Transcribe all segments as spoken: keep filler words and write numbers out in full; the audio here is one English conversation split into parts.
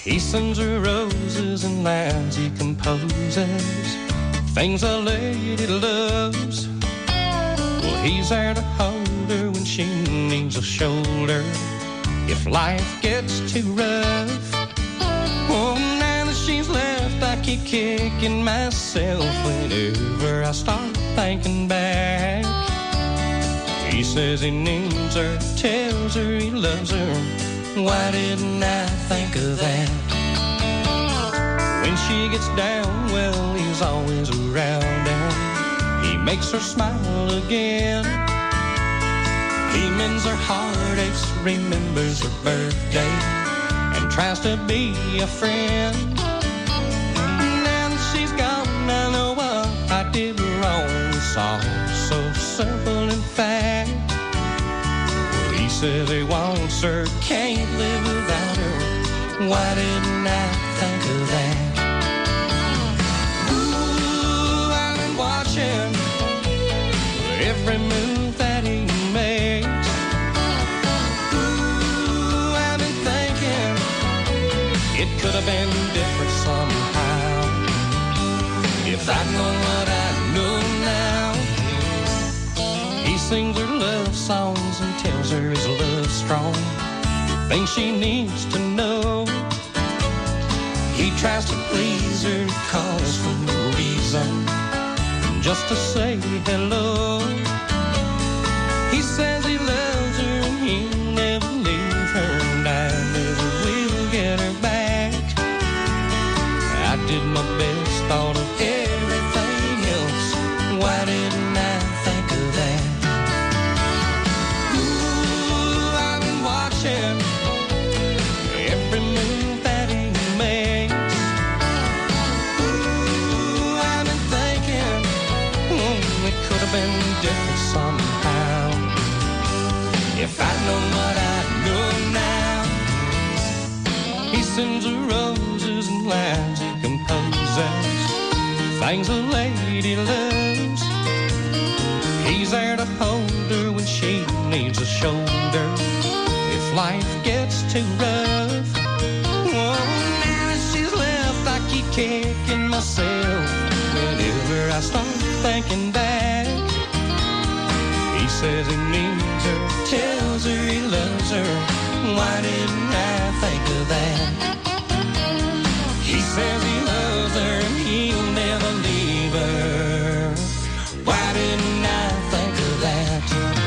He sends her roses and lines he composes, things a lady loves. Well, he's there to hold her when she needs a shoulder, if life gets too rough. Oh, now that she's left, I keep kicking myself whenever I start thinking back. He says he needs her, tells her he loves her. Why didn't I think of that? When she gets down, well, he's always around and he makes her smile again. He mends her heartaches, remembers her birthday, and tries to be a friend. Now that she's gone, I know what I did wrong. It's all so simple in fact. Well, he says he wants her, can't live without her. Why didn't I think of that? Ooh, I've been watching every move that he makes. Ooh, I've been thinking it could have been different somehow. If I'd known what I know now. He sings her love songs and tells her his love's strong, things she needs to know. He tries to please her, calls for no reason, just to say hello. He says he loves her and he'll never leave her, and I never will get her back. I did my best, thought of everything else. Why didn't I think of that? Ooh, I've been watching every move that he makes. Ooh, I've been thinking mm, it could have been different somehow. If I'd known what I know now. He sends her roses and lines he composes, things a lady loves. He's there to hold her when she needs a shoulder, if life gets too rough. Oh, now that she's left, I keep kicking myself whenever I start thinking back. He says he needs her, tells her he loves her. Why didn't I think of that? He says he loves her and he'll never leave her. Why didn't I think of that?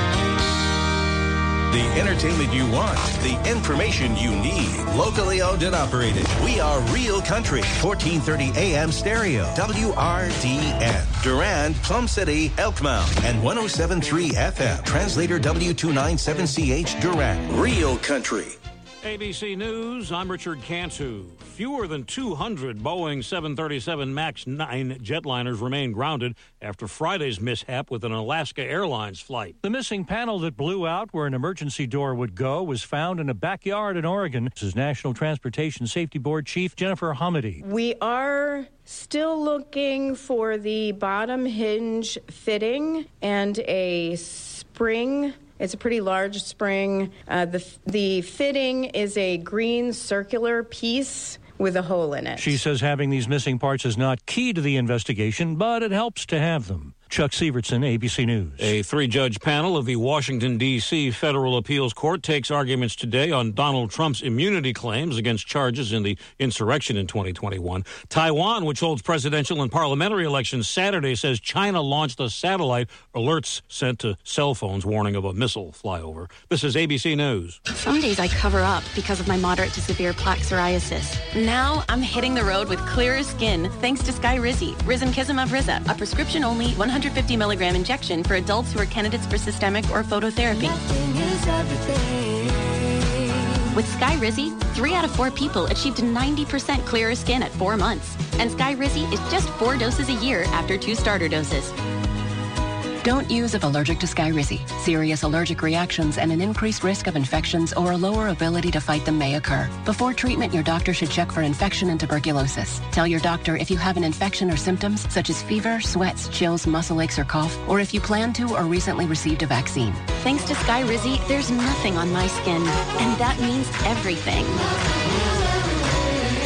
The entertainment you want, the information you need. Locally owned and operated. We are Real Country, fourteen thirty A M stereo, W R D N. Durand, Plum City, Elkmount, and one oh seven point three F M. Translator W two ninety-seven C H, Durand. Real Country. A B C News, I'm Richard Cantu. Fewer than two hundred Boeing seven thirty-seven MAX nine jetliners remain grounded after Friday's mishap with an Alaska Airlines flight. The missing panel that blew out where an emergency door would go was found in a backyard in Oregon. This is National Transportation Safety Board Chief Jennifer Hamady. We are still looking for the bottom hinge fitting and a spring. It's a pretty large spring. Uh, the the fitting is a green circular piece with a hole in it. She says having these missing parts is not key to the investigation, but it helps to have them. Chuck Sievertson, A B C News. A three-judge panel of the Washington, D C Federal Appeals Court takes arguments today on Donald Trump's immunity claims against charges in the insurrection in twenty twenty-one. Taiwan, which holds presidential and parliamentary elections Saturday, says China launched a satellite. Alerts sent to cell phones warning of a missile flyover. This is A B C News. Some days I cover up because of my moderate to severe plaque psoriasis. Now I'm hitting the road with clearer skin thanks to Skyrizi, Risankizumab Riza, a prescription-only one hundred fifty milligram injection for adults who are candidates for systemic or phototherapy. With Skyrizi, three out of four people achieved ninety percent clearer skin at four months. And Skyrizi is just four doses a year after two starter doses. Don't use if allergic to Skyrizi. Serious allergic reactions and an increased risk of infections or a lower ability to fight them may occur. Before treatment, your doctor should check for infection and tuberculosis. Tell your doctor if you have an infection or symptoms such as fever, sweats, chills, muscle aches, or cough, or if you plan to or recently received a vaccine. Thanks to Skyrizi, there's nothing on my skin, and that means everything.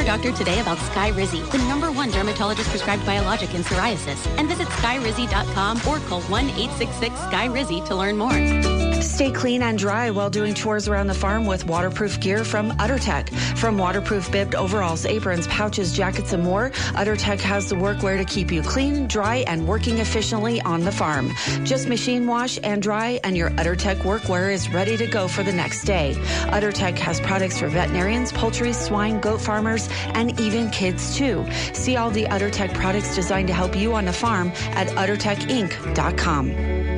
your doctor today about Skyrizi, the number one dermatologist-prescribed biologic in psoriasis. And visit skyrizi dot com or call one eight six six sky rizi to learn more. Stay clean and dry while doing chores around the farm with waterproof gear from UtterTech. From waterproof bibbed overalls, aprons, pouches, jackets, and more, UtterTech has the workwear to keep you clean, dry, and working efficiently on the farm. Just machine wash and dry, and your UtterTech workwear is ready to go for the next day. UtterTech has products for veterinarians, poultry, swine, goat farmers, and even kids, too. See all the UtterTech products designed to help you on the farm at utter tech inc dot com.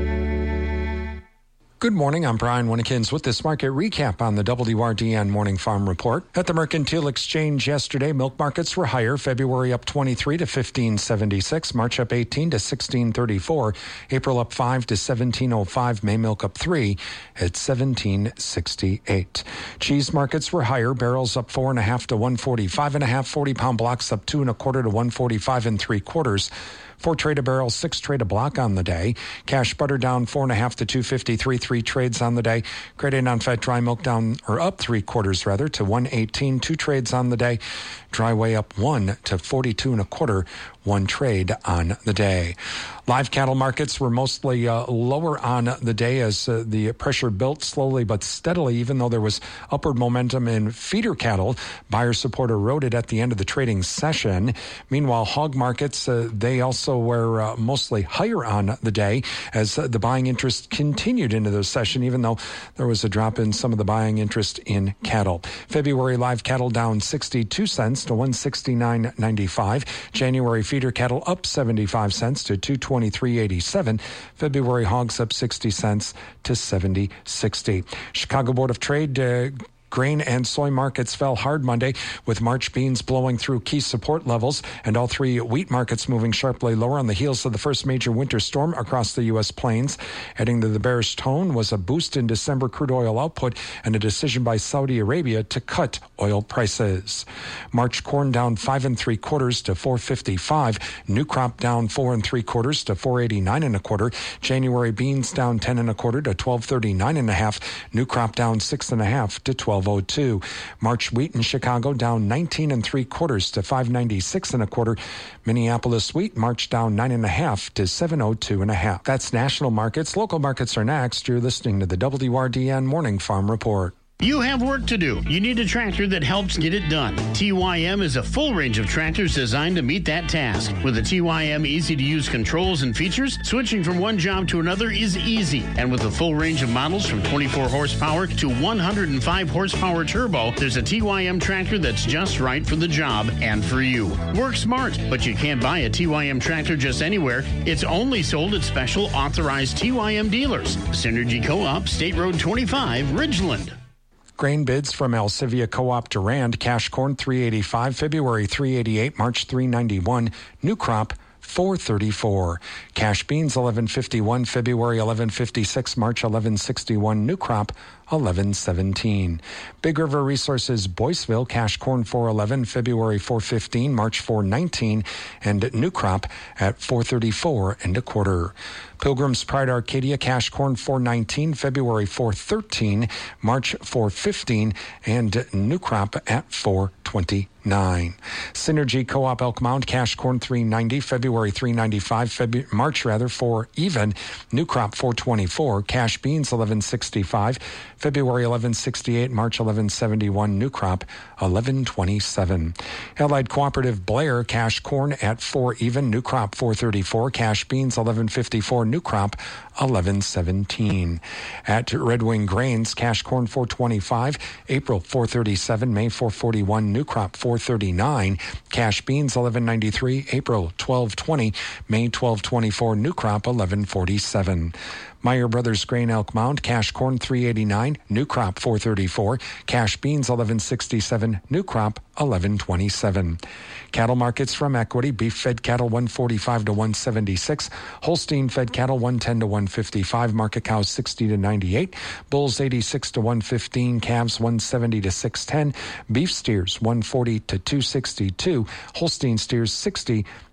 Good morning. I'm Brian Winnikins with this market recap on the W R D N Morning Farm Report. At the Mercantile Exchange yesterday, milk markets were higher. February up twenty-three to fifteen seventy-six. March up eighteen to sixteen thirty-four. April up five to seventeen oh five. May milk up three at seventeen sixty-eight. Cheese markets were higher. Barrels up four and a half to one forty-five and a half. forty pound blocks up two and a quarter to one forty-five and three quarters. Four trade a barrel, six trade a block on the day. Cash butter down four and a half to two fifty-three, three trades on the day. Grade A non-fat dry milk down, or up three quarters rather, to one eighteen, two trades on the day. Dry whey up one to forty-two and a quarter, one trade on the day. Live cattle markets were mostly uh, lower on the day as uh, the pressure built slowly but steadily, even though there was upward momentum in feeder cattle. Buyer support eroded at the end of the trading session. Meanwhile, hog markets, uh, they also were uh, mostly higher on the day as uh, the buying interest continued into the session, even though there was a drop in some of the buying interest in cattle. February live cattle down sixty-two cents to one sixty-nine ninety-five. January feeder cattle up seventy-five cents to two twenty-three eighty-seven. February hogs up sixty cents to seventy sixty. Chicago Board of Trade uh, grain and soy markets fell hard Monday, with March beans blowing through key support levels and all three wheat markets moving sharply lower on the heels of the first major winter storm across the U S plains. Adding to the bearish tone was a boost in December crude oil output and a decision by Saudi Arabia to cut oil prices. March corn down five and three quarters to four fifty-five. New crop down four and three quarters to four eighty-nine and a quarter. January beans down ten and a quarter to twelve thirty-nine and a half. New crop down six and a half to twelve oh two. March wheat in Chicago down nineteen and three quarters to five ninety-six and a quarter. Minneapolis wheat March down nine and a half to seven oh two and a half. That's national markets. Local markets are next. You're listening to the W R D N Morning Farm Report. You have work to do. You need a tractor that helps get it done. T Y M is a full range of tractors designed to meet that task. With the T Y M easy-to-use controls and features, switching from one job to another is easy. And with a full range of models from twenty-four horsepower to one hundred five horsepower turbo, there's a T Y M tractor that's just right for the job and for you. Work smart, but you can't buy a T Y M tractor just anywhere. It's only sold at special authorized T Y M dealers. Synergy Co-op, State Road twenty-five, Ridgeland. Grain bids from Alcivia Co-op Durand. Cash corn three eighty-five, February three eighty-eight, March three ninety-one. New crop four thirty-four. Cash beans eleven fifty-one, February eleven fifty-six, March eleven sixty-one. New crop eleven seventeen. Big River Resources Boyceville, cash corn four eleven, February four fifteen, March four nineteen, and new crop at four thirty-four and a quarter. Pilgrim's Pride Arcadia, cash corn four nineteen, February four thirteen, March four fifteen, and new crop at four twenty-nine. Synergy Co-op Elk Mound, cash corn three ninety, February three ninety-five, February, March rather four even, new crop four twenty-four, cash beans eleven sixty-five, February eleven sixty-eight, March eleven seventy-one, new crop eleven twenty-seven. Allied Cooperative Blair, cash corn at four even, new crop four thirty-four, cash beans eleven fifty-four, new crop eleven seventeen. At Red Wing Grains, cash corn four twenty-five, April four thirty-seven, May four forty-one, new crop four thirty-nine, cash beans eleven ninety-three, April twelve twenty, May twelve twenty-four, new crop eleven forty-seven. Meyer Brothers Grain Elk Mound, cash corn three eighty-nine, new crop four thirty-four, cash beans eleven sixty-seven, new crop eleven twenty-seven. Cattle markets from Equity, beef fed cattle one forty-five to one seventy-six, Holstein fed cattle one ten to one fifty-five, market cows sixty to ninety-eight, bulls eighty-six to one fifteen, calves one seventy to six ten, beef steers one forty to two sixty-two, Holstein steers sixty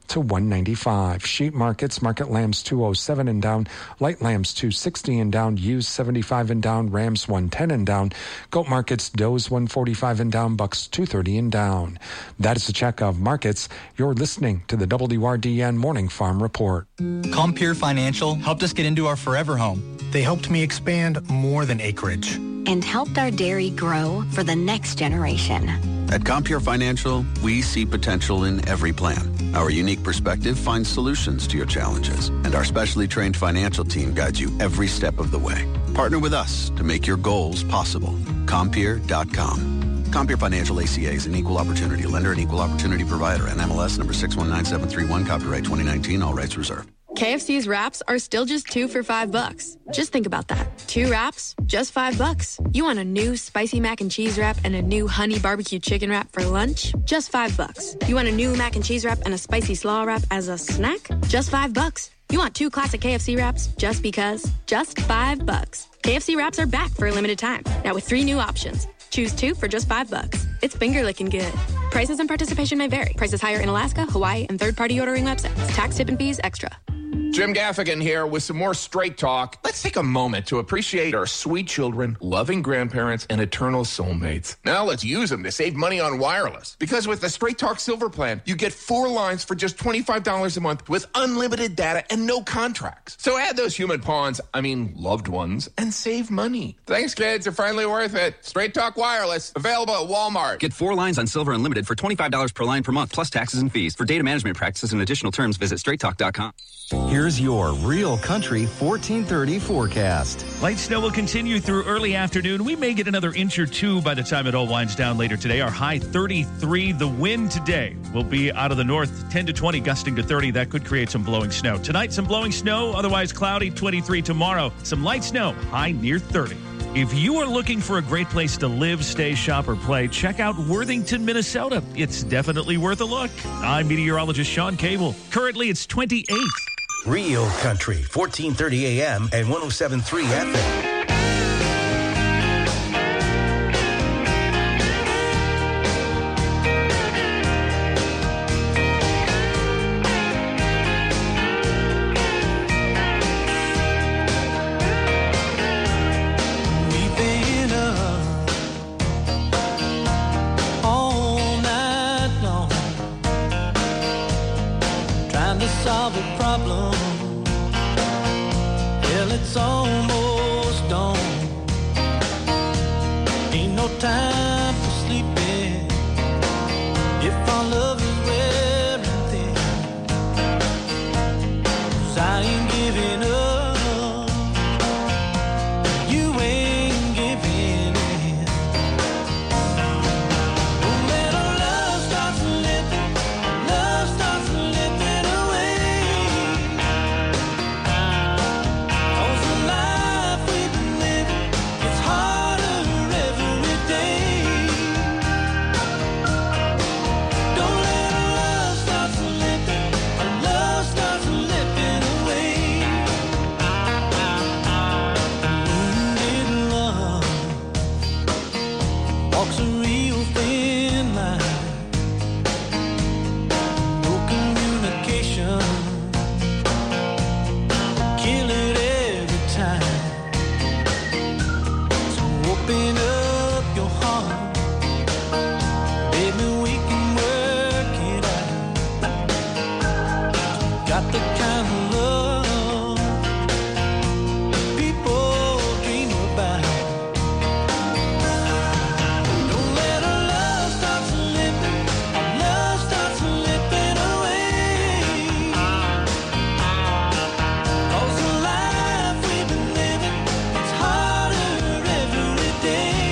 to one ninety-five. Sheep markets, market lambs two oh seven and down, light lambs two sixty and down, ewes seventy-five and down, rams one ten and down, goat markets, does one forty-five and down, bucks two thirty and down. That is a check of markets. You're listening to the W D R D N Morning Farm Report. Compeer Financial helped us get into our forever home. They helped me expand more than acreage. And helped our dairy grow for the next generation. At Compeer Financial, we see potential in every plan. Our unique perspective finds solutions to your challenges, and our specially trained financial team guides you every step of the way. Partner with us to make your goals possible. Compeer dot com. Compeer Financial A C A is an equal opportunity lender and equal opportunity provider. N M L S number six one nine seven three one, copyright twenty nineteen, all rights reserved. K F C's wraps are still just two for five bucks. Just think about that. Two wraps, just five bucks. You want a new spicy mac and cheese wrap and a new honey barbecue chicken wrap for lunch? Just five bucks. You want a new mac and cheese wrap and a spicy slaw wrap as a snack? Just five bucks. You want two classic K F C wraps just because? Just five bucks. K F C wraps are back for a limited time. Now with three new options. Choose two for just five bucks. It's finger licking good. Prices and participation may vary. Prices higher in Alaska, Hawaii, and third-party ordering websites. Tax, tip, and fees extra. Jim Gaffigan here with some more Straight Talk. Let's take a moment to appreciate our sweet children, loving grandparents, and eternal soulmates. Now let's use them to save money on wireless. Because with the Straight Talk Silver Plan, you get four lines for just twenty-five dollars a month with unlimited data and no contracts. So add those human pawns, I mean loved ones, and save money. Thanks, kids. They're finally worth it. Straight Talk Wireless, available at Walmart. Get four lines on Silver Unlimited for twenty-five dollars per line per month, plus taxes and fees. For data management practices and additional terms, visit straight talk dot com. Here's your Real Country fourteen thirty forecast. Light snow will continue through early afternoon. We may get another inch or two by the time it all winds down later today. Our high thirty-three. The wind today will be out of the north, ten to twenty, gusting to thirty. That could create some blowing snow. Tonight, some blowing snow, otherwise cloudy, twenty-three. Tomorrow, some light snow, high near thirty. If you are looking for a great place to live, stay, shop, or play, check out Worthington, Minnesota. It's definitely worth a look. I'm meteorologist Sean Cable. Currently, it's twenty-eight. Real Country, fourteen thirty A M and one oh seven point three F M. Solve a problem. Well, it's almost dawn. Ain't no time for sleeping. If our love is wearing thin, 'cause I ain't giving up. You ain't giving in. Don't let our love start slipping. Love starts slipping away. Day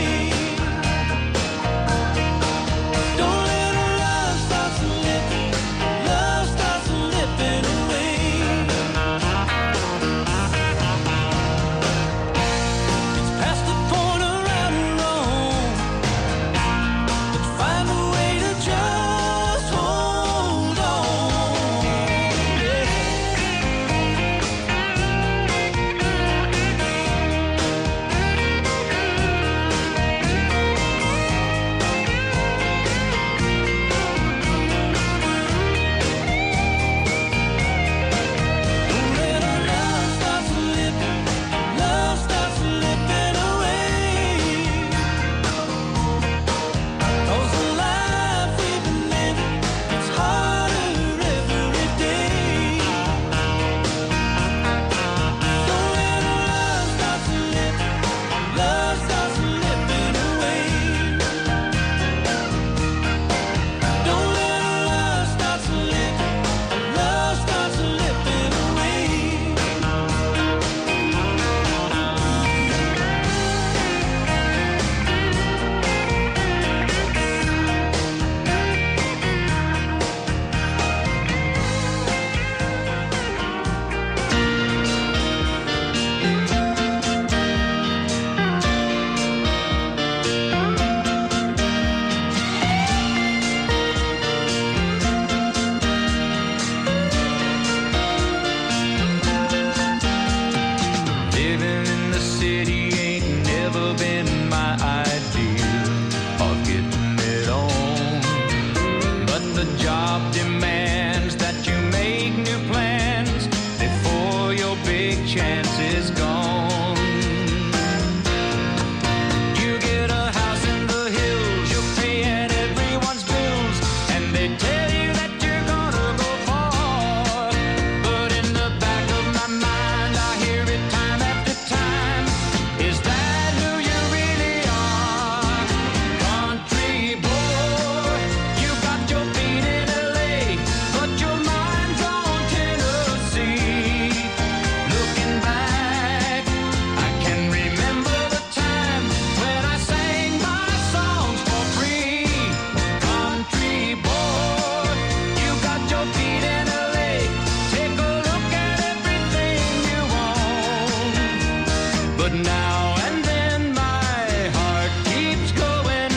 now and then my heart keeps going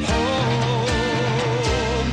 home.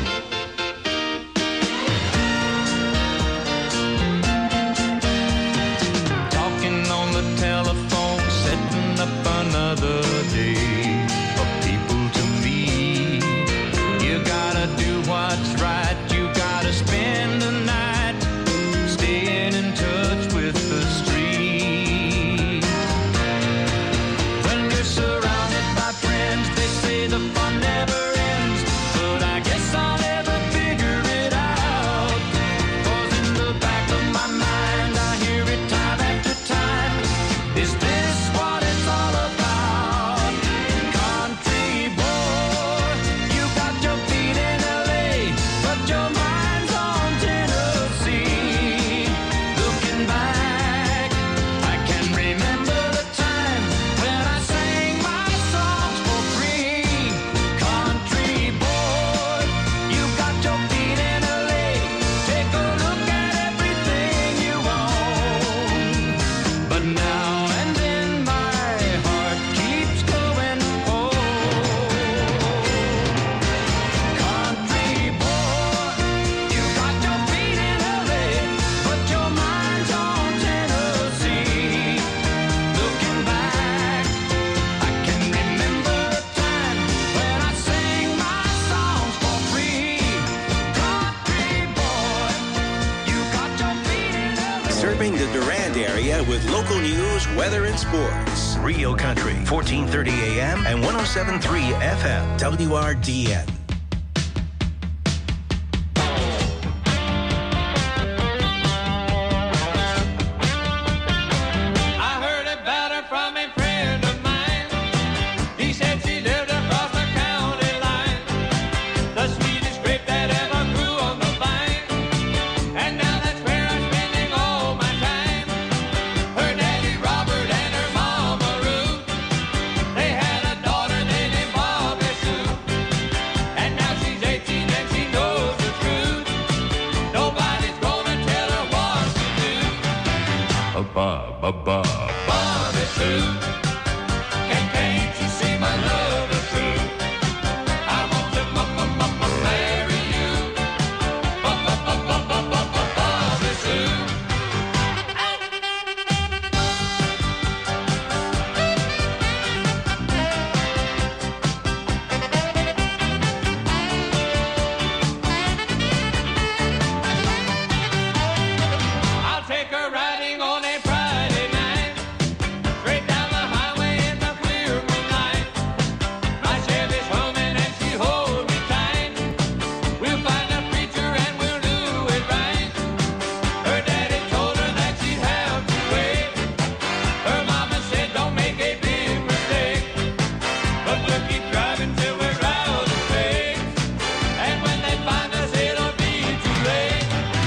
Talking on the telephone, setting up another day for people to meet. You gotta do what's right, you gotta spend the night staying in touch with the street. When you're surrounded by friends, they say the fun never ends, but I guess I'll never figure it out. 'Cause in the back of my mind I hear it time after time. Is this what it's all about? Country boy, you got your feet in L A, but your mind's on Tennessee. Looking back, I can remember the time when I sang my songs for free. Country boy, you got your feet in L A. Take a look at everything you own. But now and then my heart keeps going home. Country boy, you got your feet in L A, but your mind's on Tennessee. Looking back, I can remember the time when I sang my songs for free. Country boy, you got your feet in L A. Serving the Durand area with local news, weather, and sports. Real Country, fourteen thirty A M and one oh seven point three F M, W R D N. I heard about her from a friend of mine. He said she lived across the county line, the sweetest grape that ever grew on the vine. And now that's where I'm spending all my time. Her daddy Robert and her mama Ruth, they had a daughter they named Bobby Sue. And now she's eighteen and she knows the truth. Nobody's gonna tell her what to do. Bobby Sue, can can't you see my love is true? I want to marry you, Bobby Sue. I'll take her riding on a Friday night, straight down the highway in the clear moonlight. My Chevy's humming and she holds me tight. We'll find a preacher and we'll do it right. Her daddy told her that she'd have to wait. Her mama said don't make a big mistake, but we'll keep driving till we're out of space. And when they find us it'll be too late.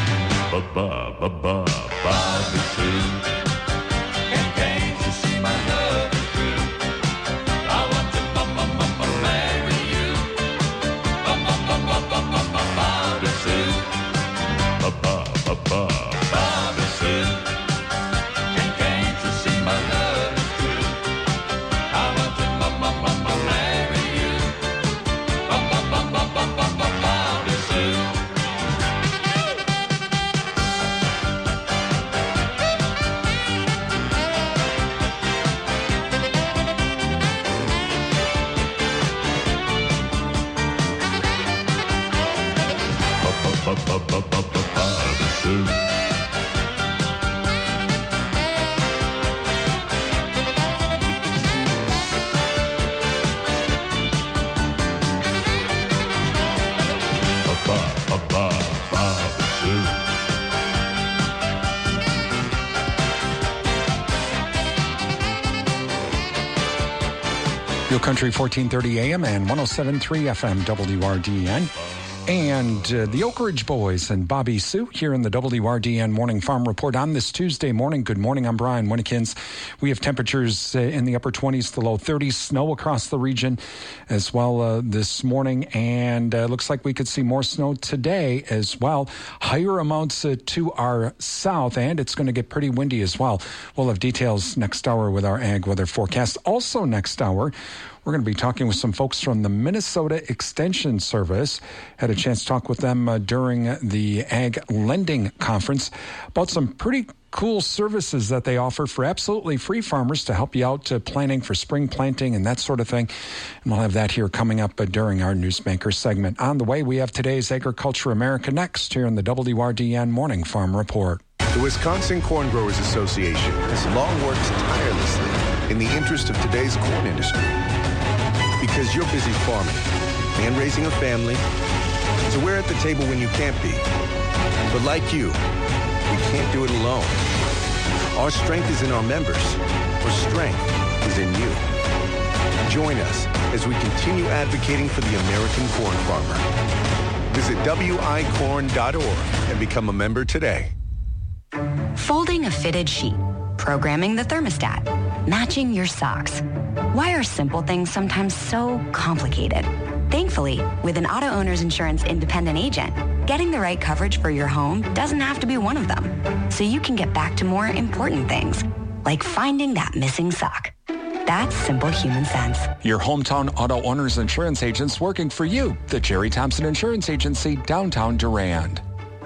Bobby Sue, can can't you see my love is true? I want to marry you, Bobby Sue. Bobby Sue, can can't you see my love is true? I want to marry you, Bobby Sue. Real Country, fourteen thirty A M and one oh seven point three F M, W R D N. And uh, the Oak Ridge Boys and Bobby Sue here in the W R D N Morning Farm Report on this Tuesday morning. Good morning. I'm Brian Winnikins. We have temperatures uh, in the upper twenties to low thirties, snow across the region as well uh, this morning. And uh, looks like we could see more snow today as well. Higher amounts uh, to our south, and it's going to get pretty windy as well. We'll have details next hour with our ag weather forecast. Also next hour, we're going to be talking with some folks from the Minnesota Extension Service. Had a chance to talk with them uh, during the Ag Lending Conference about some pretty cool services that they offer for absolutely free farmers to help you out uh, planning for spring planting and that sort of thing. And we'll have that here coming up uh, during our Newsmaker segment. On the way, we have today's Agriculture America Next here in the W R D N Morning Farm Report. The Wisconsin Corn Growers Association has long worked tirelessly in the interest of today's corn industry. Because you're busy farming and raising a family, so we're at the table when you can't be. But like you, we can't do it alone. Our strength is in our members. Our strength is in you. Join us as we continue advocating for the American corn farmer. Visit W I corn dot org and become a member today. Folding a fitted sheet, programming the thermostat, matching your socks. Why are simple things sometimes so complicated? Thankfully, with an Auto Owners Insurance independent agent, getting the right coverage for your home doesn't have to be one of them. So you can get back to more important things, like finding that missing sock. That's simple human sense. Your hometown Auto Owners Insurance agents working for you. The Jerry Thompson Insurance Agency, downtown Durand.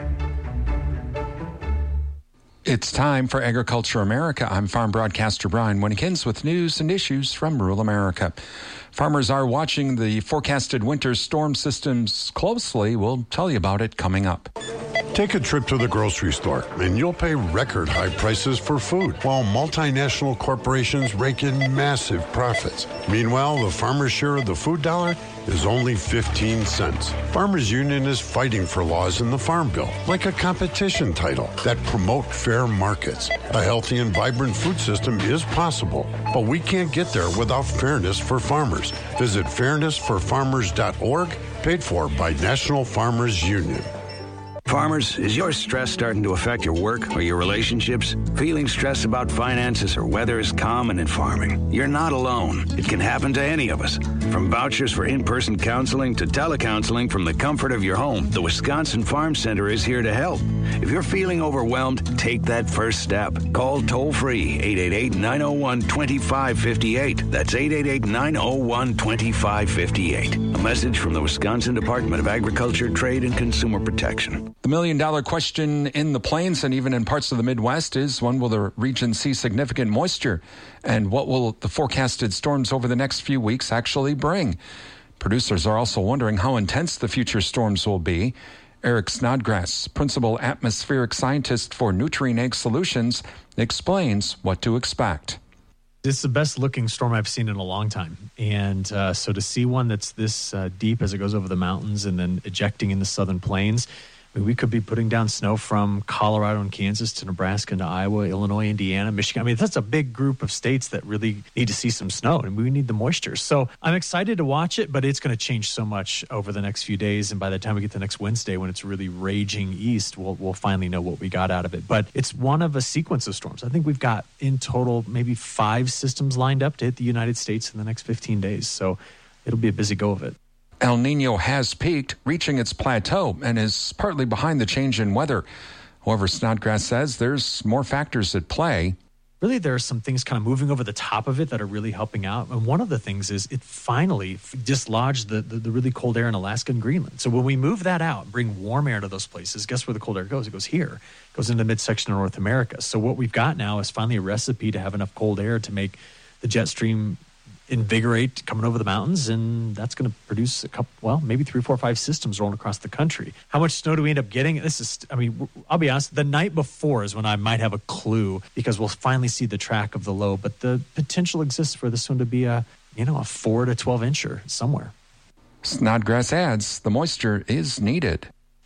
It's time for Agriculture America. I'm farm broadcaster Brian Winnikins with news and issues from rural America. Farmers are watching the forecasted winter storm systems closely. We'll tell you about it coming up. Take a trip to the grocery store, and you'll pay record high prices for food, while multinational corporations rake in massive profits. Meanwhile, the farmer's share of the food dollar is only fifteen cents. Farmers Union is fighting for laws in the Farm Bill, like a competition title, that promote fair markets. A healthy and vibrant food system is possible, but we can't get there without fairness for farmers. Visit fairness for farmers dot org, paid for by National Farmers Union. Farmers, is your stress starting to affect your work or your relationships? Feeling stressed about finances or weather is common in farming. You're not alone. It can happen to any of us. From vouchers for in-person counseling to telecounseling from the comfort of your home, the Wisconsin Farm Center is here to help. If you're feeling overwhelmed, take that first step. Call toll-free eight eight eight, nine oh one, two five five eight. That's eight eight eight, nine oh one, two five five eight. A message from the Wisconsin Department of Agriculture, Trade, and Consumer Protection. The million-dollar question in the plains and even in parts of the Midwest is, when will the region see significant moisture? And what will the forecasted storms over the next few weeks actually bring? Producers are also wondering how intense the future storms will be. Eric Snodgrass, principal atmospheric scientist for Nutrien Ag Solutions, explains what to expect. This is the best looking storm I've seen in a long time. And uh, so to see one that's this uh, deep as it goes over the mountains and then ejecting in the southern plains, I mean, we could be putting down snow from Colorado and Kansas to Nebraska and to Iowa, Illinois, Indiana, Michigan. I mean, that's a big group of states that really need to see some snow, and we need the moisture. So I'm excited to watch it, but it's going to change so much over the next few days. And by the time we get to next Wednesday, when it's really raging east, we'll, we'll finally know what we got out of it. But it's one of a sequence of storms. I think we've got in total maybe five systems lined up to hit the United States in the next fifteen days. So it'll be a busy go of it. El Nino has peaked, reaching its plateau, and is partly behind the change in weather. However, Snodgrass says there's more factors at play. Really, there are some things kind of moving over the top of it that are really helping out. And one of the things is it finally dislodged the, the, the really cold air in Alaska and Greenland. So when we move that out and bring warm air to those places, guess where the cold air goes? It goes here. It goes into the midsection of North America. So what we've got now is finally a recipe to have enough cold air to make the jet stream invigorate coming over the mountains, and that's going to produce a couple, well, maybe three, four, five systems rolling across the country. How much snow do we end up getting? This is, I mean, I'll be honest, the night before is when I might have a clue, because we'll finally see the track of the low, but the potential exists for this one to be a, you know, a four to twelve incher somewhere. Snodgrass adds the moisture is needed.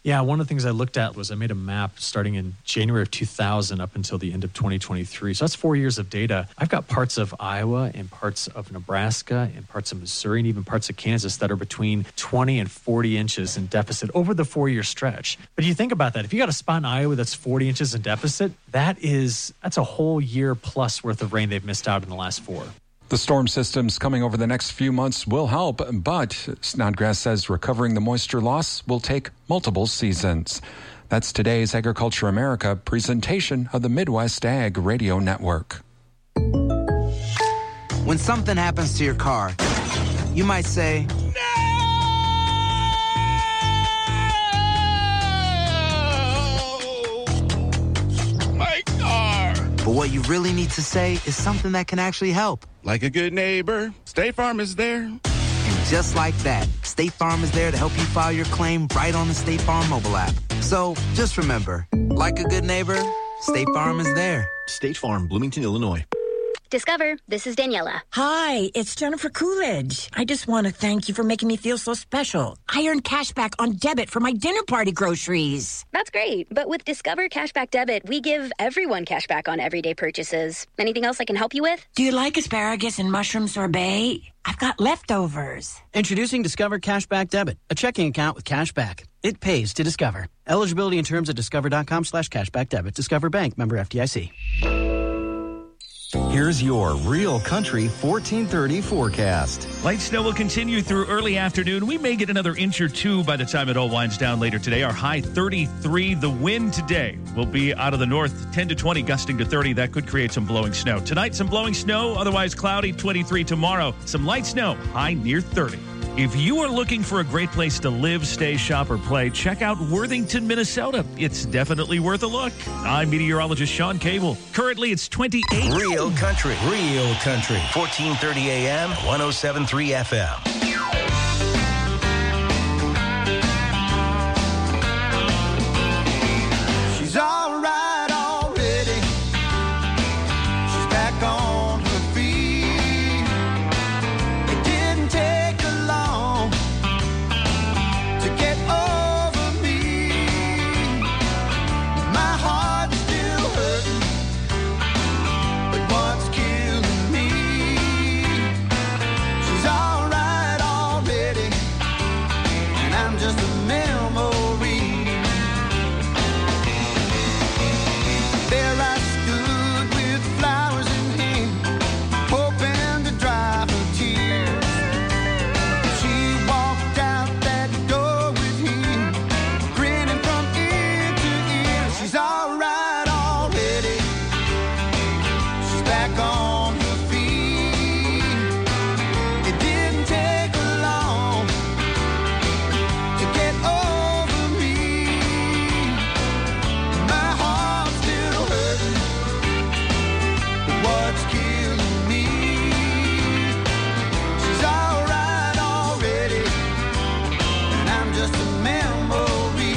Yeah, one of the things I looked at was I made a map starting in January of two thousand up until the end of twenty twenty-three. So that's four years of data. I've got parts of Iowa and parts of Nebraska and parts of Missouri and even parts of Kansas that are between twenty and forty inches in deficit over the four-year stretch. But you think about that. If you got a spot in Iowa that's forty inches in deficit, that is, that's a whole year plus worth of rain they've missed out in the last four. The storm systems coming over the next few months will help, but Snodgrass says recovering the moisture loss will take multiple seasons. That's today's Agriculture America presentation of the Midwest Ag Radio Network. When something happens to your car, you might say, My car! But what you really need to say is something that can actually help. Like a good neighbor, State Farm is there. And just like that, State Farm is there to help you file your claim right on the State Farm mobile app. So just remember, like a good neighbor, State Farm is there. State Farm, Bloomington, Illinois. Discover, this is Daniela. Hi, it's Jennifer Coolidge. I just want to thank you for making me feel so special. I earned cash back on debit for my dinner party groceries. That's great, but with Discover Cashback Debit, we give everyone cash back on everyday purchases. Anything else I can help you with? Do you like asparagus and mushroom sorbet? I've got leftovers. Introducing Discover Cashback Debit, a checking account with cash back. It pays to Discover. Eligibility and terms at discover.com slash cashback debit. Discover Bank, member F D I C. Here's your Real Country fourteen thirty forecast. Light snow will continue through early afternoon. We may get another inch or two by the time it all winds down later today. Our high thirty-three. The wind today will be out of the north, ten to twenty, gusting to thirty. That could create some blowing snow. Tonight, some blowing snow, otherwise cloudy, twenty-three. Tomorrow, some light snow, high near thirty. If you are looking for a great place to live, stay, shop, or play, check out Worthington, Minnesota. It's definitely worth a look. I'm meteorologist Sean Cable. Currently, it's twenty-eight. Real Country. Real Country. fourteen thirty A M, one oh seven point three F M. She's all right already. She's back on her feet. It didn't take her long to get over me. My heart's still hurting, but what's killing me? She's all right already, and I'm just a memory. There I stood with flowers in hand, hoping to dry her tears. She walked out that door with him, grinning from ear to ear. She's all right already. She's back on her feet. It didn't take her long to get over me. My heart's still hurting, but what's killing me? She's all right already, and I'm just a memory.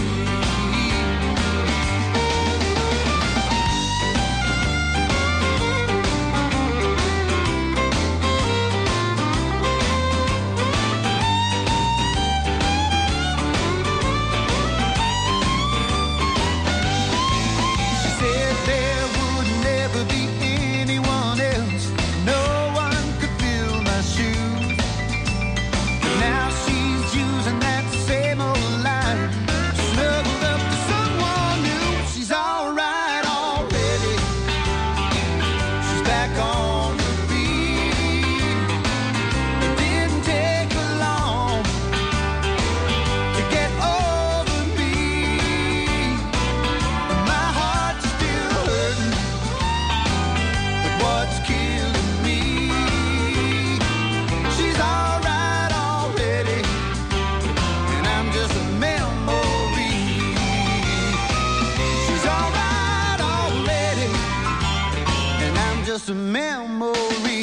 She said there would never be anyone else. No one could fill my shoes. But now she's using that same old line, snuggled up to someone new. She's all right already. She's back on her feet. It didn't take her long to get over me. My heart's still hurting, but what's killing me? She's all right already, and I'm just a memory. She's all right already, and I'm just a memory.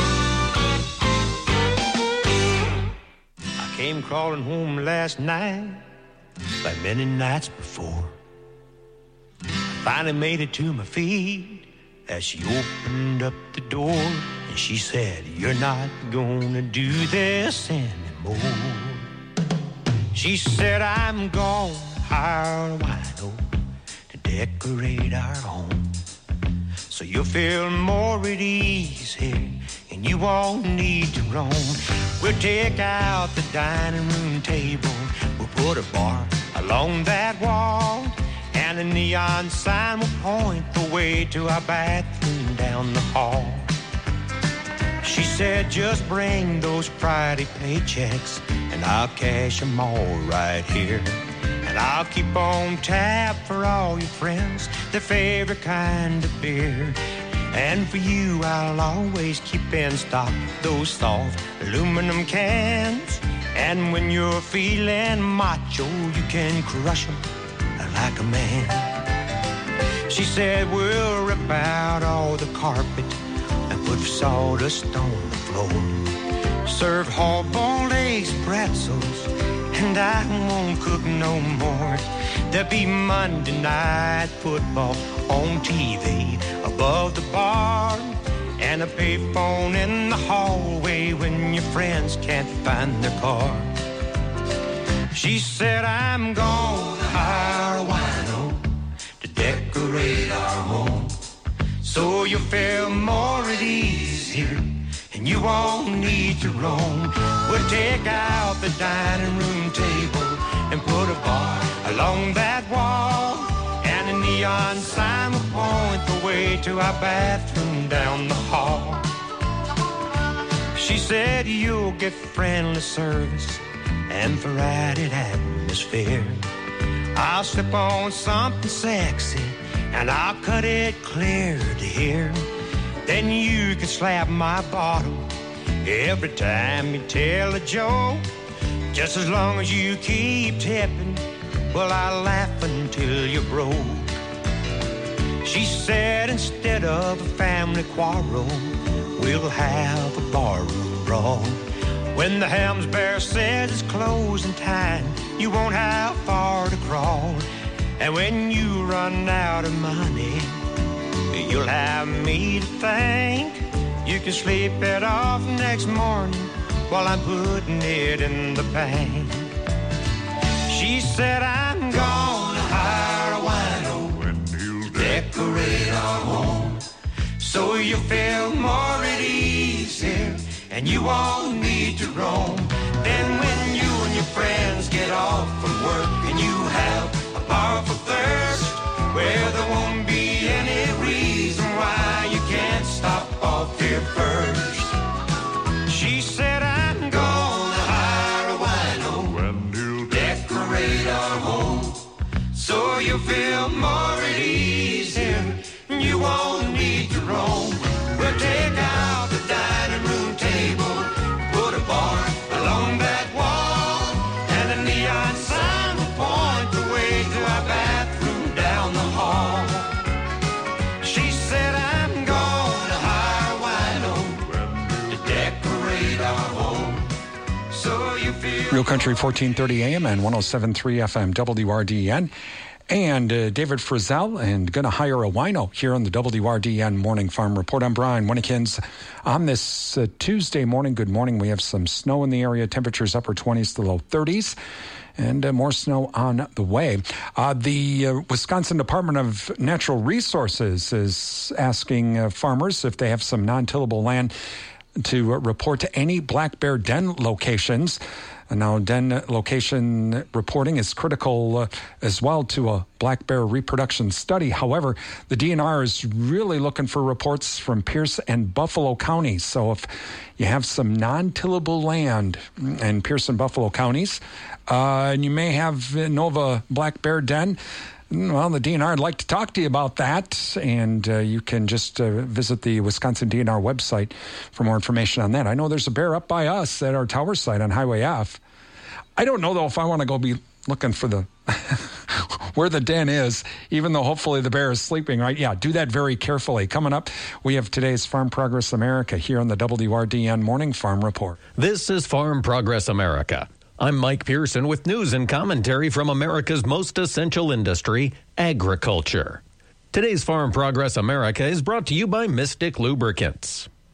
I came crawling home last night, like many nights before. Finally made it to my feet as she opened up the door, and she said, "You're not gonna do this anymore." She said, "I'm gone hire a wino to decorate our home. So you'll feel more at ease here, and you won't need to roam. We'll take out the dining room table, we'll put a bar along that wall, and a neon sign will point the way to our bathroom down the hall. She said, just bring those Friday paychecks, and I'll cash them all right here. And I'll keep on tap for all your friends, their favorite kind of beer. And for you, I'll always keep in stock those soft aluminum cans. And when you're feeling macho, you can crush them like a man. She said, we'll rip out all the carpet and put sawdust on the floor. Serve hard-boiled eggs, pretzels, and I won't cook no more. There'll be Monday night football on T V above the bar, and a payphone in the hallway when your friends can't find their car. She said, I'm gonna hire a wino to decorate our home, so you'll feel more at ease here, and you won't need to roam. We'll take out the dining room table and put a bar along that wall, and a neon sign will point the way to our bathroom down the hall. She said, you'll get friendly service and variety atmosphere. I'll slip on something sexy, and I'll cut it clear to hear. Then you can slap my bottom every time you tell a joke. Just as long as you keep tipping, well, I'll laugh until you're broke. She said, instead of a family quarrel, we'll have a barroom brawl. When the Helms Bear says it's closing time, you won't have far to crawl. And when you run out of money, you'll have me to thank. You can sleep it off next morning while I'm putting it in the bank. She said, I'm gonna hire a wino to decorate our home, so you'll feel more at ease here, and you won't need to roam. Then when you and your friends get off from work and you have a powerful thirst, well, there won't be any reason why you can't stop off here first. She said, I'm gonna hire a wino to decorate our home, so you'll feel more at ease here, and you won't need to roam. We'll take out the dining room table, put a bar along that wall, and a neon sign will point the way to our bathroom down the hall. She said, I'm gonna hire a wino to decorate our home, so you feel... Real Country fourteen thirty A M and one oh seven point three F M W R D N. And uh, David Frizzell, and going to hire a wino here on the W R D N Morning Farm Report. I'm Brian Winnikins. On this uh, Tuesday morning, good morning. We have some snow in the area. Temperatures upper twenties to low thirties. And uh, more snow on the way. Uh, the uh, Wisconsin Department of Natural Resources is asking uh, farmers if they have some non-tillable land to uh, report to any black bear den locations. And now, den location reporting is critical uh, as well to a black bear reproduction study. However, the D N R is really looking for reports from Pierce and Buffalo counties. So if you have some non-tillable land in Pierce and Buffalo counties, uh, and you may have uh, know of a black bear den, well, the D N R would like to talk to you about that, and uh, you can just uh, visit the Wisconsin D N R website for more information on that. I know there's a bear up by us at our tower site on Highway F. I don't know, though, if I want to go be looking for the where the den is, even though hopefully the bear is sleeping, right? Yeah, do that very carefully. Coming up, we have today's Farm Progress America here on the W R D N Morning Farm Report. This is Farm Progress America. I'm Mike Pearson with news and commentary from America's most essential industry, agriculture. Today's Farm Progress America is brought to you by Mystic Lubricants.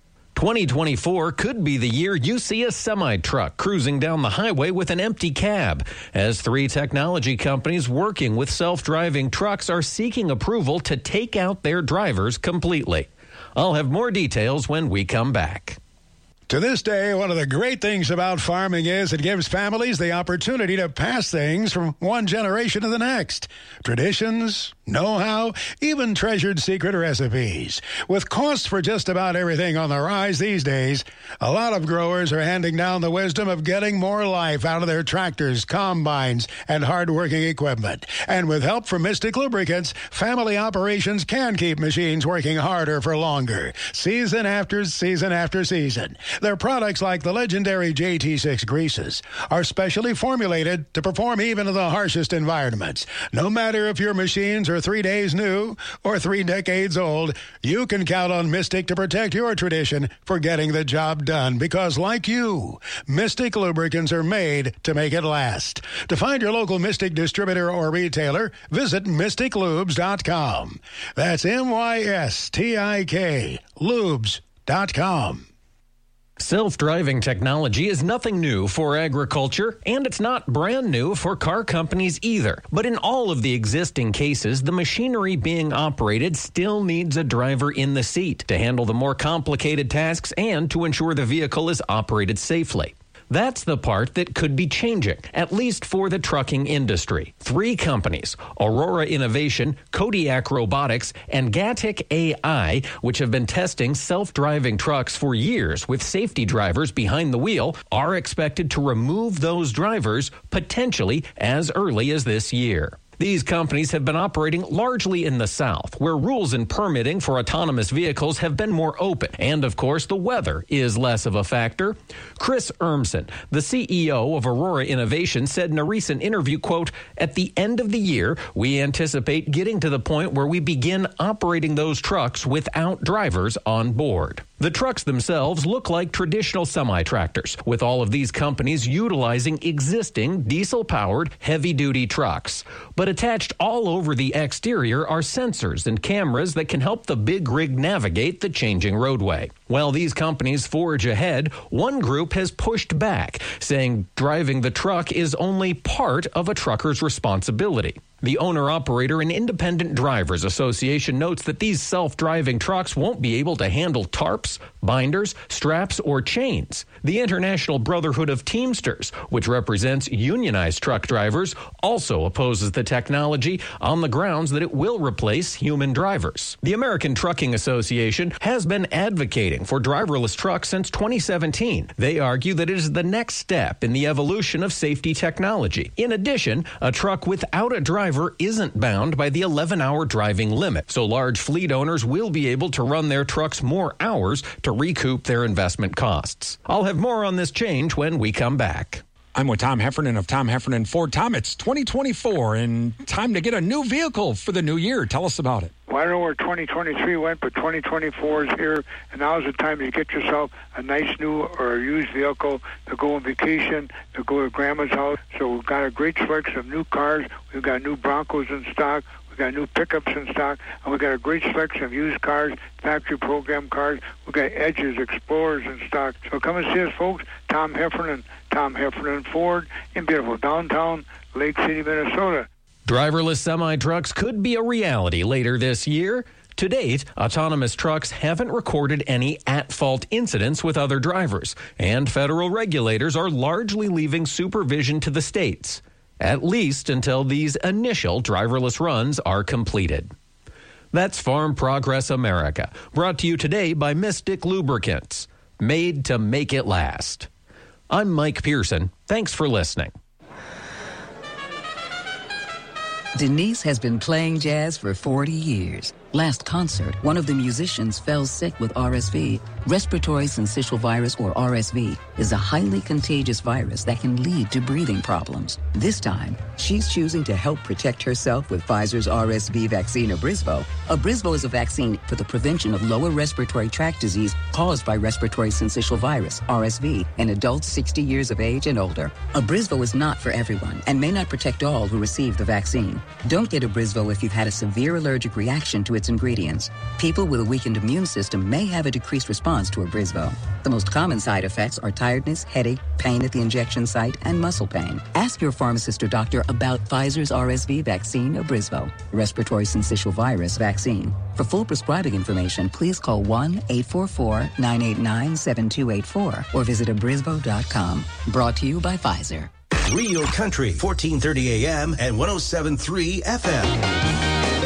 twenty twenty-four could be the year you see a semi-truck cruising down the highway with an empty cab, as three technology companies working with self-driving trucks are seeking approval to take out their drivers completely. I'll have more details when we come back. To this day, one of the great things about farming is it gives families the opportunity to pass things from one generation to the next. Traditions, know-how, even treasured secret recipes. With costs for just about everything on the rise these days, a lot of growers are handing down the wisdom of getting more life out of their tractors, combines, and hard-working equipment. And with help from Mystic Lubricants, family operations can keep machines working harder for longer, season after season after season. Their products, like the legendary J T six greases, are specially formulated to perform even in the harshest environments. No matter if your machines are three days new or three decades old, you can count on Mystic to protect your tradition for getting the job done, because like you, Mystic lubricants are made to make it last. To find your local Mystic distributor or retailer, visit mystic lubes dot com. That's M Y S T I K, lubes dot com. Self-driving technology is nothing new for agriculture, and it's not brand new for car companies either. But in all of the existing cases, the machinery being operated still needs a driver in the seat to handle the more complicated tasks and to ensure the vehicle is operated safely. That's the part that could be changing, at least for the trucking industry. Three companies, Aurora Innovation, Kodiak Robotics, and Gatik A I, which have been testing self-driving trucks for years with safety drivers behind the wheel, are expected to remove those drivers potentially as early as this year. These companies have been operating largely in the South, where rules and permitting for autonomous vehicles have been more open. And, of course, the weather is less of a factor. Chris Urmson, the C E O of Aurora Innovation, said in a recent interview, quote, "At the end of the year, we anticipate getting to the point where we begin operating those trucks without drivers on board." The trucks themselves look like traditional semi-tractors, with all of these companies utilizing existing diesel-powered heavy-duty trucks. But attached all over the exterior are sensors and cameras that can help the big rig navigate the changing roadway. While these companies forge ahead, one group has pushed back, saying driving the truck is only part of a trucker's responsibility. The Owner-Operator and Independent Drivers Association notes that these self-driving trucks won't be able to handle tarps, binders, straps, or chains. The International Brotherhood of Teamsters, which represents unionized truck drivers, also opposes the technology on the grounds that it will replace human drivers. The American Trucking Association has been advocating for driverless trucks since twenty seventeen. They argue that it is the next step in the evolution of safety technology. In addition, a truck without a driver isn't bound by the eleven-hour driving limit, so large fleet owners will be able to run their trucks more hours to recoup their investment costs. I'll have more on this change when we come back. I'm with Tom Heffernan of Tom Heffernan Ford. Tom, it's twenty twenty-four and time to get a new vehicle for the new year. Tell us about it. Well, I don't know where twenty twenty-three went, but twenty twenty-four is here, and now's the time to get yourself a nice new or used vehicle to go on vacation, to go to grandma's house. So we've got a great selection of new cars. We've got new Broncos in stock. We've got new pickups in stock, and we've got a great selection of used cars, factory program cars. We've got Edges, Explorers in stock. So come and see us, folks. Tom Heffernan, Tom Heffernan Ford in beautiful downtown Lake City, Minnesota. Driverless semi-trucks could be a reality later this year. To date, autonomous trucks haven't recorded any at-fault incidents with other drivers, and federal regulators are largely leaving supervision to the states, at least until these initial driverless runs are completed. That's Farm Progress America, brought to you today by Mystic Lubricants, made to make it last. I'm Mike Pearson. Thanks for listening. Denise has been playing jazz for forty years. Last concert, one of the musicians fell sick with R S V. Respiratory syncytial virus, or R S V, is a highly contagious virus that can lead to breathing problems. This time, she's choosing to help protect herself with Pfizer's R S V vaccine, Abrysvo. Abrysvo is a vaccine for the prevention of lower respiratory tract disease caused by respiratory syncytial virus, R S V, in adults sixty years of age and older. Abrysvo is not for everyone and may not protect all who receive the vaccine. Don't get Abrysvo if you've had a severe allergic reaction to its its ingredients. People with a weakened immune system may have a decreased response to Abrysvo. The most common side effects are tiredness, headache, pain at the injection site, and muscle pain. Ask your pharmacist or doctor about Pfizer's R S V vaccine, Abrysvo, respiratory syncytial virus vaccine. For full prescribing information, please call one eight four four, nine eight nine, seven two eight four or visit abrysvo dot com. Brought to you by Pfizer. Real Country, fourteen thirty A M and one oh seven point three F M.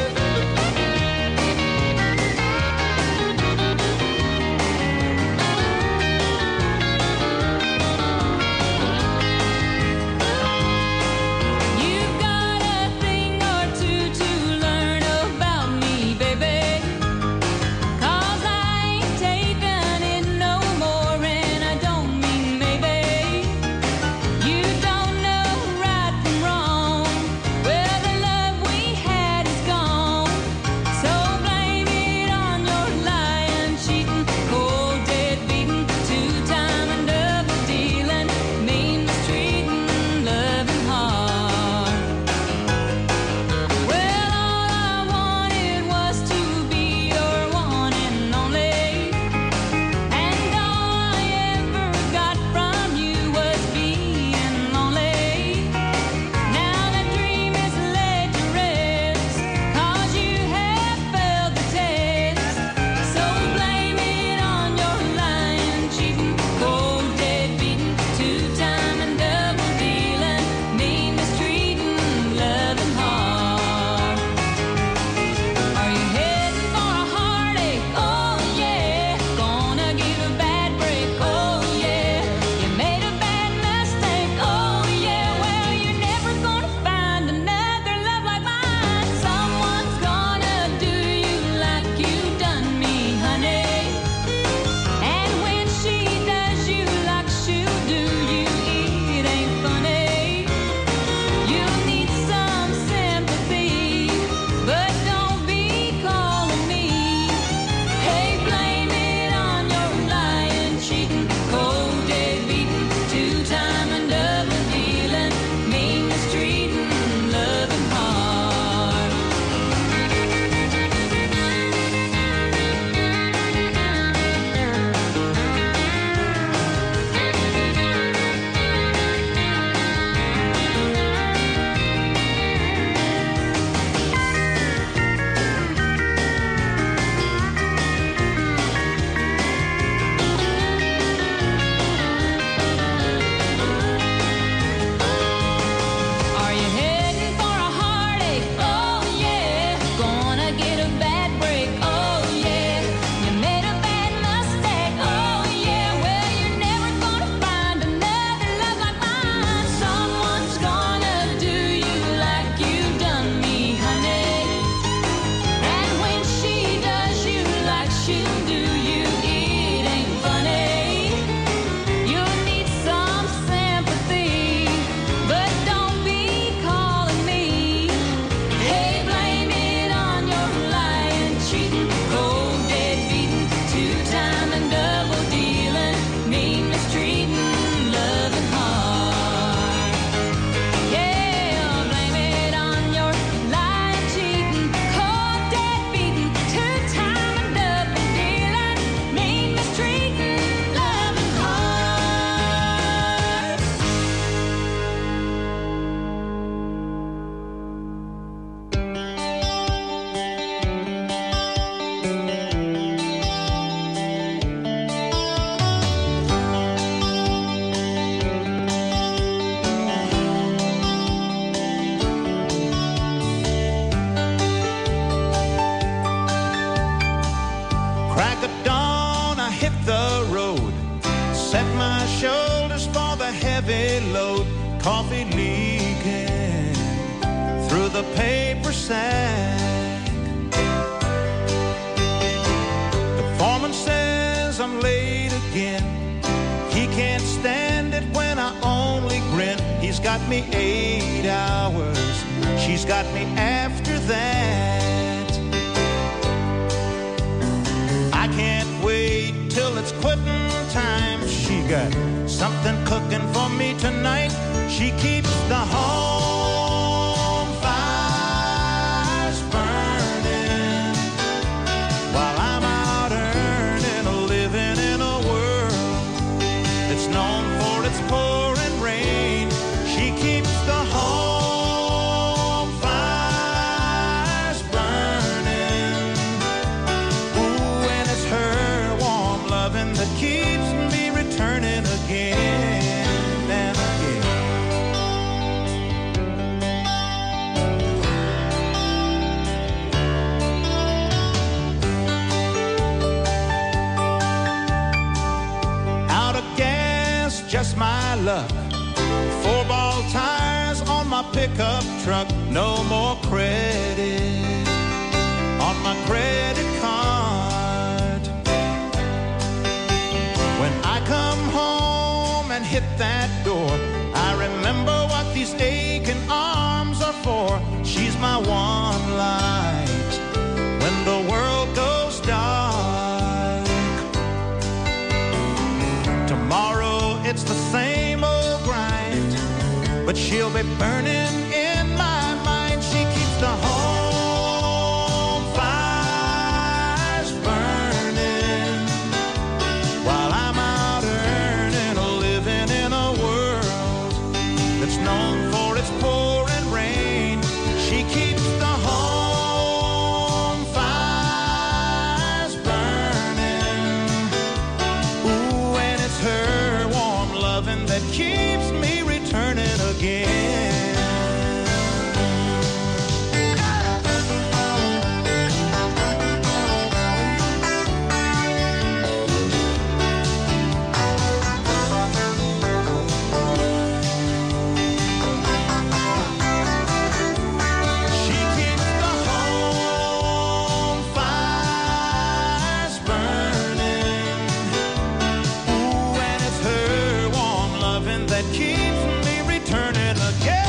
Coffee leaking through the paper sack. The foreman says I'm late again. He can't stand it when I only grin. He's got me eight hours. She's got me after that. I can't wait till it's quitting time. She got something cooking for me tonight. She keeps the home fires burning that's known for its pouring rain. She keeps the home fires burning. Ooh, and it's her warm loving that keeps me returning again and again. Out of gas, just my luck. Four ball tires on my pickup truck. No more credit on my credit card. When I come home and hit that door, I remember what these aching arms are for. She's my one light when the world goes dark. Tomorrow it's the same old grind, but she'll be burning in my mind. She keeps the home fires burning while I'm out earning a living in a world that's known for its pouring rain. She keeps the home fires burning. Ooh, and it's her warm loving that keeps me returning again. She keeps the home fires burning. Ooh, and it's her warm loving that keeps me returning again.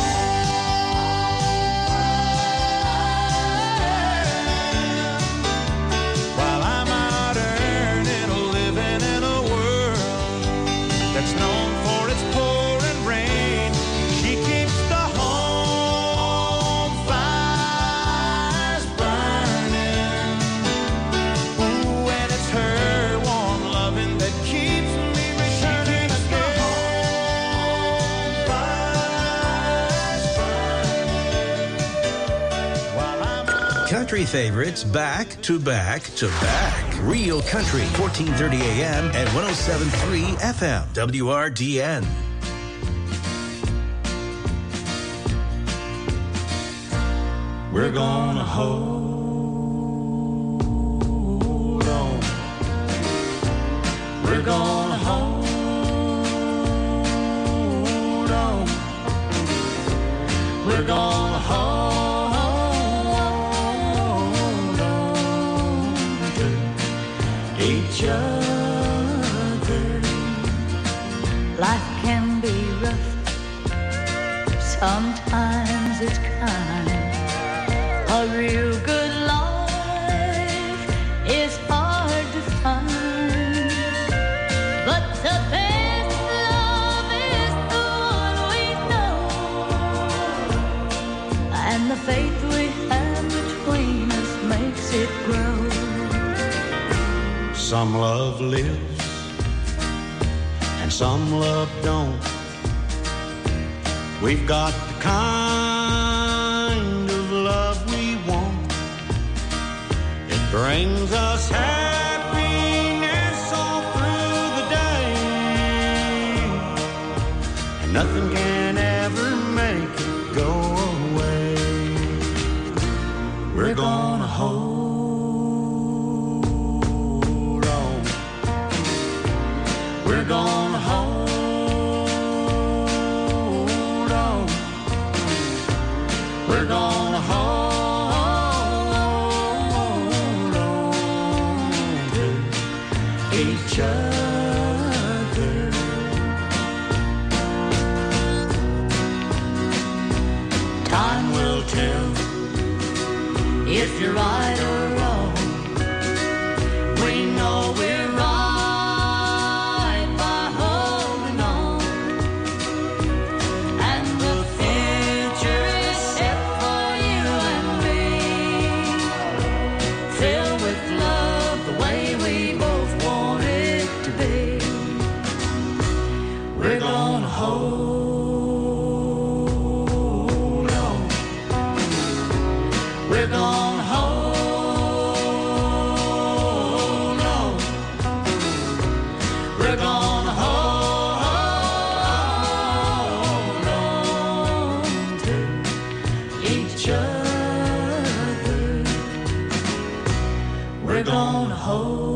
While I'm out earning a living in a world that's known for its pouring rain. She keeps the home fires burning. Ooh, and it's her warm loving that keeps me returning again. While I'm Country favorites back to back to back. Real Country, fourteen thirty A M and one oh seven point three F M. W R D N. We're gonna hold on. We're gonna hold on. We're gonna hold on to each other. Life can be rough, sometimes it's kind. A real good life is hard to find, but the best love is the one we know, and the faith we have between us makes it grow. Some love lives and some love don't. We've got the kind of love we want. It brings us happiness all through the day, and nothing can ever make it go away. We're gonna hold on. We're gonna hold on. We're gonna hold on to each other. Time will tell if you're right or wrong. We know we're right by holding on, and the future is set for you and me, filled with love the way we both want it to be. We're gonna hold on. We're gonna hold on. We're gonna hold on to each other. We're gonna hold.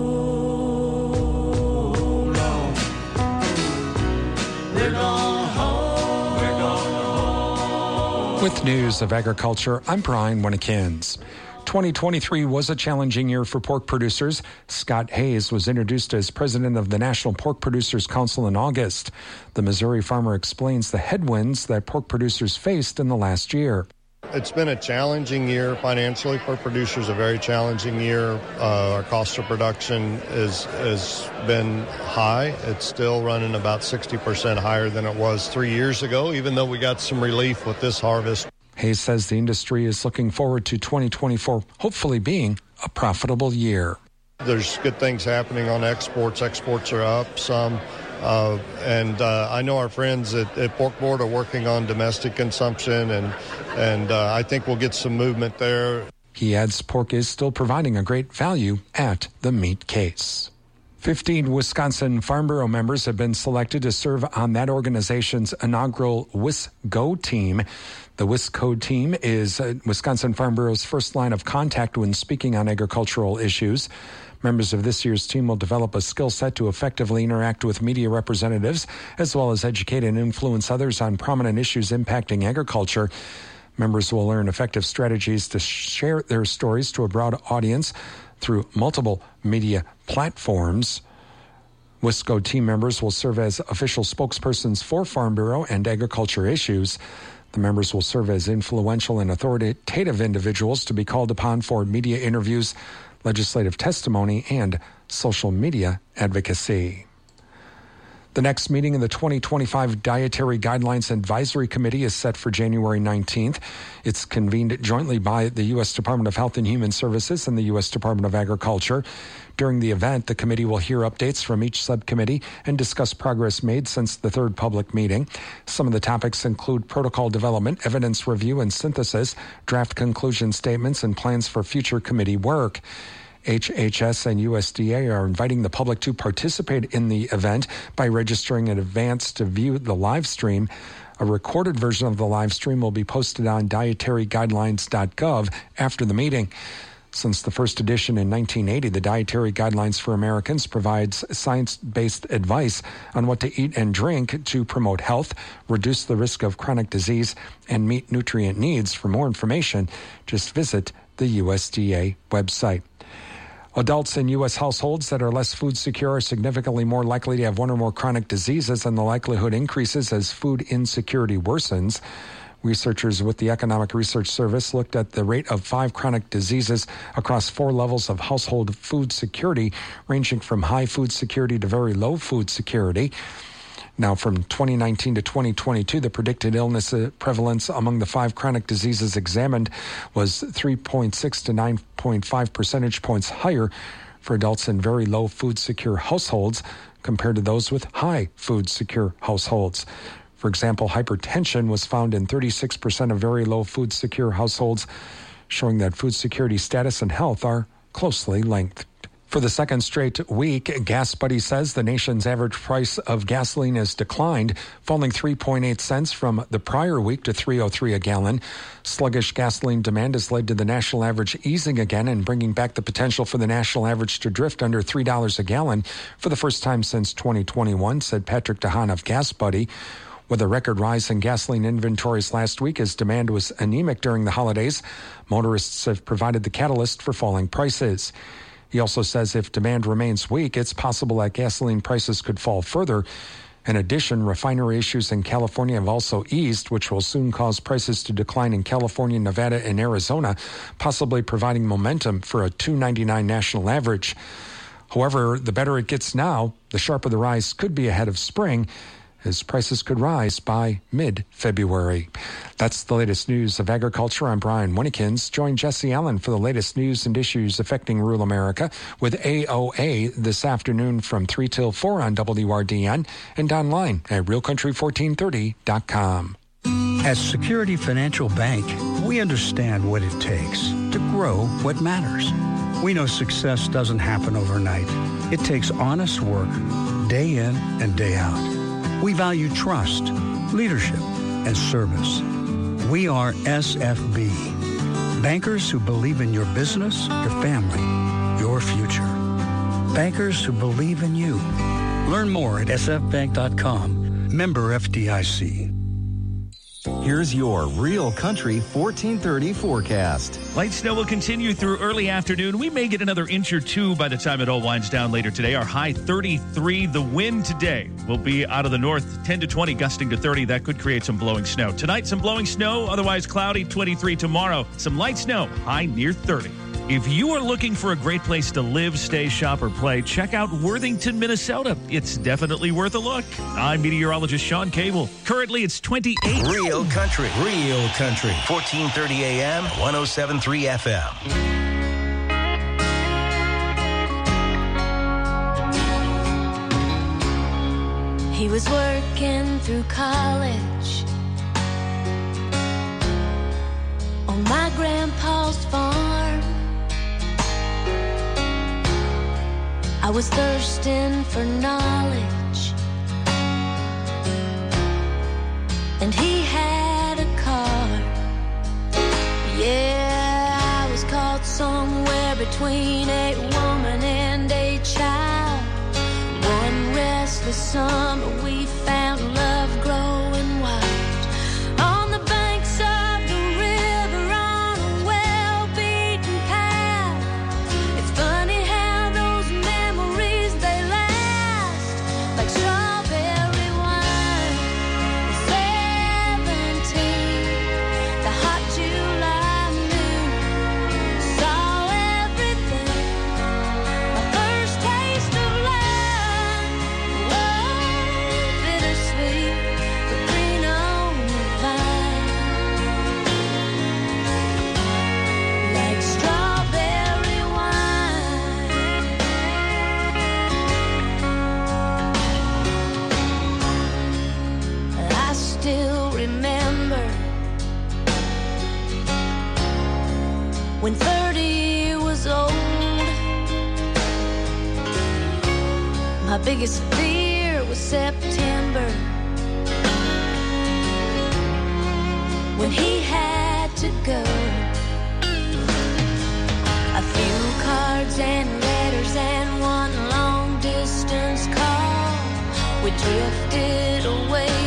With news of agriculture, I'm Brian Winnikins. twenty twenty-three was a challenging year for pork producers. Scott Hayes was introduced as president of the National Pork Producers Council in August. The Missouri farmer explains the headwinds that pork producers faced in the last year. It's been a challenging year financially for producers, a very challenging year. Uh, our cost of production is has been high. It's still running about sixty percent higher than it was three years ago, even though we got some relief with this harvest. Hayes says the industry is looking forward to twenty twenty-four hopefully being a profitable year. There's good things happening on exports. Exports are up some. Uh, and uh, I know our friends at, at Pork Board are working on domestic consumption, and and uh, I think we'll get some movement there. He adds pork is still providing a great value at the meat case. fifteen Wisconsin Farm Bureau members have been selected to serve on that organization's inaugural WisGo team. The WisGo team is uh, Wisconsin Farm Bureau's first line of contact when speaking on agricultural issues. Members of this year's team will develop a skill set to effectively interact with media representatives, as well as educate and influence others on prominent issues impacting agriculture. Members will learn effective strategies to share their stories to a broad audience through multiple media platforms. WisGo team members will serve as official spokespersons for Farm Bureau and agriculture issues. The members will serve as influential and authoritative individuals to be called upon for media interviews, legislative testimony, and social media advocacy. The next meeting of the twenty twenty-five Dietary Guidelines Advisory Committee is set for January nineteenth. It's convened jointly by the U S Department of Health and Human Services and the U S Department of Agriculture. During the event, the committee will hear updates from each subcommittee and discuss progress made since the third public meeting. Some of the topics include protocol development, evidence review and synthesis, draft conclusion statements, and plans for future committee work. H H S and U S D A are inviting the public to participate in the event by registering in advance to view the live stream. A recorded version of the live stream will be posted on dietary guidelines dot gov after the meeting. Since the first edition in nineteen eighty, the Dietary Guidelines for Americans provides science-based advice on what to eat and drink to promote health, reduce the risk of chronic disease, and meet nutrient needs. For more information, just visit the U S D A website. Adults in U S households that are less food secure are significantly more likely to have one or more chronic diseases, and the likelihood increases as food insecurity worsens. Researchers with the Economic Research Service looked at the rate of five chronic diseases across four levels of household food security, ranging from high food security to very low food security. Now, from twenty nineteen to twenty twenty-two, the predicted illness prevalence among the five chronic diseases examined was three point six to nine point five percentage points higher for adults in very low food secure households compared to those with high food secure households. For example, hypertension was found in thirty-six percent of very low food secure households, showing that food security status and health are closely linked. For the second straight week, GasBuddy says the nation's average price of gasoline has declined, falling three point eight cents from the prior week to three oh three a gallon. Sluggish gasoline demand has led to the national average easing again and bringing back the potential for the national average to drift under three dollars a gallon for the first time since twenty twenty-one, said Patrick DeHaan of GasBuddy. With a record rise in gasoline inventories last week as demand was anemic during the holidays, motorists have provided the catalyst for falling prices. He also says if demand remains weak, it's possible that gasoline prices could fall further. In addition, refinery issues in California have also eased, which will soon cause prices to decline in California, Nevada, and Arizona, possibly providing momentum for a two ninety-nine national average. However, the better it gets now, the sharper the rise could be ahead of spring, as prices could rise by mid-February. That's the latest news of agriculture. I'm Brian Winnekins. Join Jesse Allen for the latest news and issues affecting rural America with A O A this afternoon from three till four on W R D N and online at real country fourteen thirty dot com. At Security Financial Bank, we understand what it takes to grow what matters. We know success doesn't happen overnight. It takes honest work, day in and day out. We value trust, leadership, and service. We are S F B, bankers who believe in your business, your family, your future. Bankers who believe in you. Learn more at s f bank dot com. Member F D I C. Here's your Real Country fourteen thirty forecast. Light snow will continue through early afternoon. We may get another inch or two by the time it all winds down later today. Our high thirty-three. The wind today will be out of the north, ten to twenty, gusting to thirty. That could create some blowing snow. Tonight, some blowing snow, otherwise cloudy, twenty-three. Tomorrow, some light snow, high near thirty. If you are looking for a great place to live, stay, shop, or play, check out Worthington, Minnesota. It's definitely worth a look. I'm meteorologist Sean Cable. Currently, it's twenty-eight. Real Country. Real Country. fourteen thirty A M, one oh seven point three F M. He was working through college on my grandpa's farm. I was thirsting for knowledge, and he had a car. Yeah, I was caught somewhere between a woman and a child. One restless summer we found love growing wild on the banks of the river on a well-beaten path. It's funny how those memories, they last like strawberry wine. Seventeen, the hot July noon, saw everything. My first taste of love, oh, bittersweet, but green on the vine, like strawberry wine. I still remember when thirty was old. My biggest fear was September, when he had to go. A few cards and letters and one long distance call. We drifted away